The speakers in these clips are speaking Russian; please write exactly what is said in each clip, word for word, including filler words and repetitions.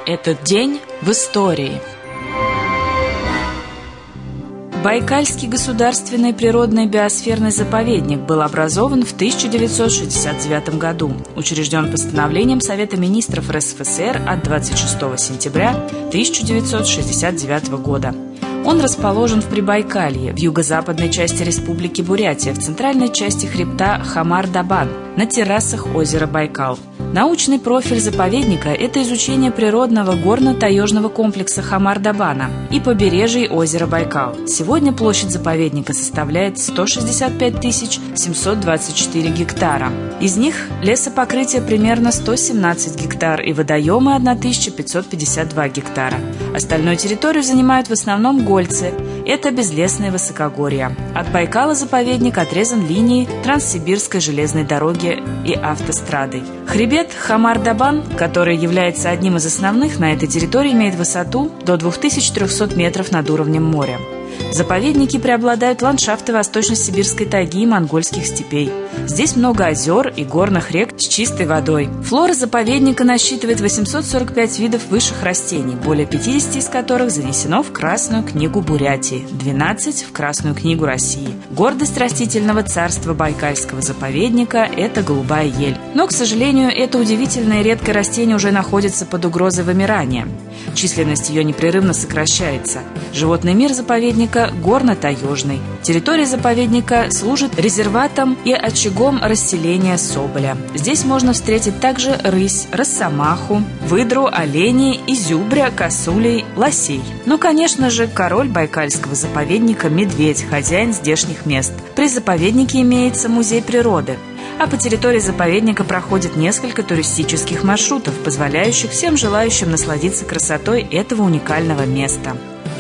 Этот день в истории. Байкальский государственный природный биосферный заповедник был образован в тысяча девятьсот шестьдесят девятом году. Учрежден постановлением Совета министров эр эс эф эс эр от двадцать шестого сентября тысяча девятьсот шестьдесят девятого года. Он расположен в Прибайкалье, в юго-западной части Республики Бурятия, в центральной части хребта Хамар-Дабан, на террасах озера Байкал. Научный профиль заповедника – это изучение природного горно-таежного комплекса Хамар-Дабана и побережий озера Байкал. Сегодня площадь заповедника составляет сто шестьдесят пять тысяч семьсот двадцать четыре гектара. Из них лесопокрытие примерно сто семнадцать гектар и водоемы тысяча пятьсот пятьдесят два гектара. Остальную территорию занимают в основном гольцы – это безлесные высокогорья. От Байкала заповедник отрезан линией Транссибирской железной дороги и автострадой. Хребет Хамар-Дабан, который является одним из основных на этой территории, имеет высоту до двух тысяч трёхсот метров над уровнем моря. В заповеднике преобладают ландшафты восточно-сибирской тайги и монгольских степей. Здесь много озер и горных рек с чистой водой. Флора заповедника насчитывает восемьсот сорок пять видов высших растений, более пятидесяти из которых занесено в Красную книгу Бурятии, двенадцать в Красную книгу России. Гордость растительного царства Байкальского заповедника – это голубая ель. Но, к сожалению, это удивительное и редкое растение уже находится под угрозой вымирания. Численность ее непрерывно сокращается. Животный мир заповедника горно-таежный. Территория заповедника служит резерватом и очагом расселения соболя. Здесь можно встретить также рысь, росомаху, выдру, оленей, изюбря, косулей, лосей. Ну, конечно же, король байкальского заповедника – медведь, хозяин здешних мест. При заповеднике имеется музей природы. А по территории заповедника проходит несколько туристических маршрутов, позволяющих всем желающим насладиться красотой этого уникального места.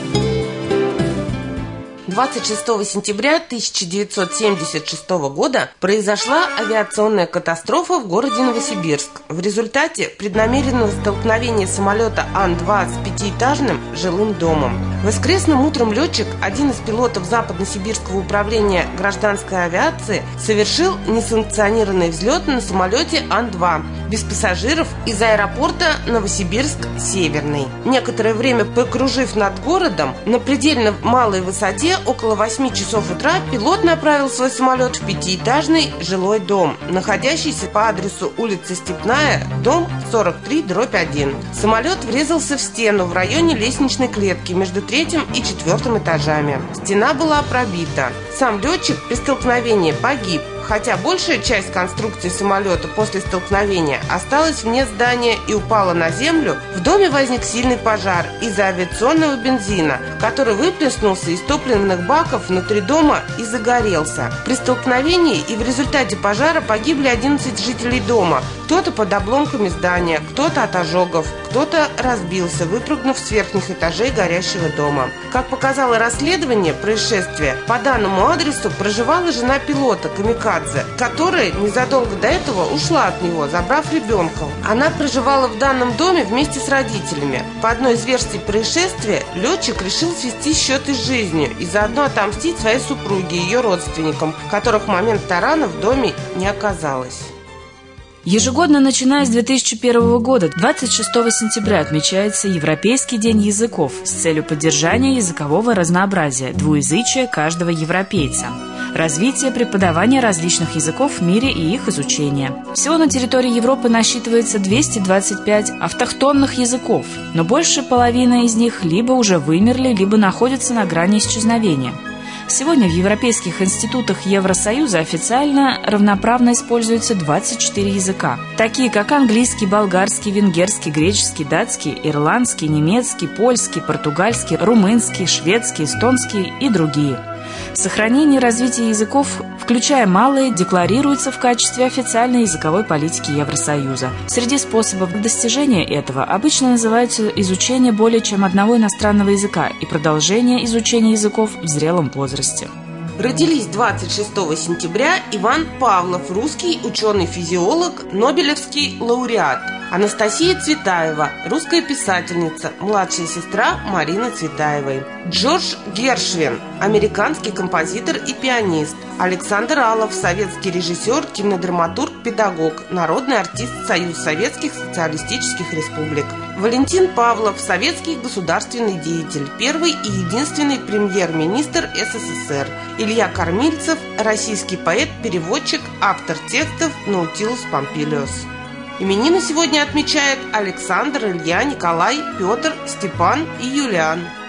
двадцать шестого сентября тысяча девятьсот семьдесят шестого года произошла авиационная катастрофа в городе Новосибирск. В результате преднамеренного столкновения самолета Ан два с пятиэтажным жилым домом. Воскресным утром летчик, один из пилотов Западно-Сибирского управления гражданской авиации, совершил несанкционированный взлет на самолете Ан два без пассажиров из аэропорта Новосибирск-Северный. Некоторое время покружив над городом, на предельно малой высоте, около восьми часов утра, пилот направил свой самолет в пятиэтажный жилой дом, находящийся по адресу улица Степная, дом сорок три дробь один. Самолет врезался в стену в районе лестничной клетки между третьим и четвертым этажами. Стена была пробита. Сам летчик при столкновении погиб, хотя большая часть конструкции самолета после столкновения осталась вне здания и упала на землю. В доме возник сильный пожар из-за авиационного бензина, который выплеснулся из топливных баков внутри дома и загорелся. При столкновении и в результате пожара погибли одиннадцать жителей дома. Кто-то под обломками здания, кто-то от ожогов, кто-то разбился, выпрыгнув с верхних этажей горящего дома. Как показало расследование происшествия, по данному адресу проживала жена пилота камикадзе, которая незадолго до этого ушла от него, забрав ребенка. Она проживала в данном доме вместе с родителями. По одной из версий происшествия, летчик решил свести счеты с жизнью и заодно отомстить своей супруге и ее родственникам, которых в момент тарана в доме не оказалось. Ежегодно, начиная с две тысячи первого года, двадцать шестого сентября отмечается Европейский день языков с целью поддержания языкового разнообразия, двуязычия каждого европейца, развития преподавания различных языков в мире и их изучения. Всего на территории Европы насчитывается двести двадцать пять автохтонных языков, но больше половины из них либо уже вымерли, либо находятся на грани исчезновения. Сегодня в европейских институтах Евросоюза официально равноправно используются двадцать четыре языка, такие как английский, болгарский, венгерский, греческий, датский, ирландский, немецкий, польский, португальский, румынский, шведский, эстонский и другие. Сохранение и развитие языков, включая малые, декларируется в качестве официальной языковой политики Евросоюза. Среди способов достижения этого обычно называются изучение более чем одного иностранного языка и продолжение изучения языков в зрелом возрасте. Родились двадцать шестого сентября Иван Павлов, русский ученый-физиолог, нобелевский лауреат. Анастасия Цветаева, русская писательница, младшая сестра Марины Цветаевой. Джордж Гершвин, американский композитор и пианист. Александр Алов, советский режиссер, кинодраматург, педагог, народный артист Союза Советских Социалистических Республик. Валентин Павлов, советский государственный деятель, первый и единственный премьер-министр СССР. Илья Кормильцев, российский поэт, переводчик, автор текстов «Наутилус Помпилиус». Именины сегодня отмечают Александр, Илья, Николай, Петр, Степан и Юлиан.